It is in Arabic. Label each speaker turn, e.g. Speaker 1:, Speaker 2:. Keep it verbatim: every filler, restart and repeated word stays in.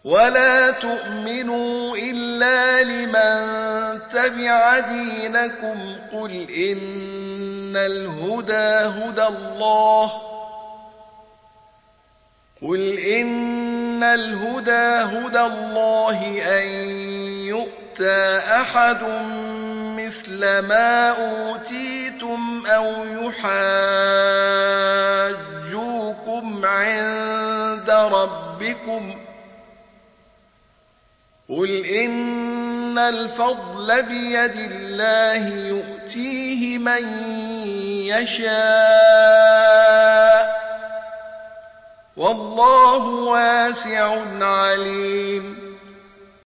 Speaker 1: ولا تؤمنوا إلا لمن تبع دينكم قل إن الهدى هدى الله قل إن الهدى هدى الله أن يؤتى أحد مثل ما أوتيتم أو يحاجوكم عند ربكم قل إن الفضل بيد الله يؤتيه من يشاء والله واسع عليم